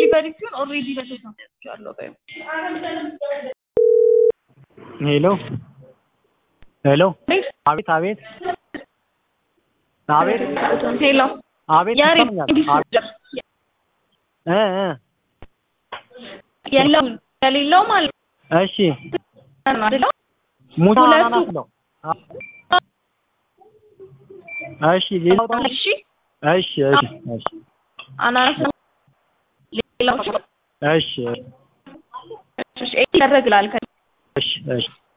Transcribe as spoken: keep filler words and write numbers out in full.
ዴሊቨሪ ሲሆን ኦልሬዲ በሴት ነው ያለው በይ ሄሎ ሄሎ አቤት አቤት አቤት ሄሎ አቤት ያሪ እ እ የለም የሌለው ማለት እሺ አይደለም ሙታ አናናስ ነው እሺ ሌላው ደግሞ እሺ እሺ እሺ እሺ አናናስ ሌላው እሺ እሺ ይደረግላል እሺ እሺ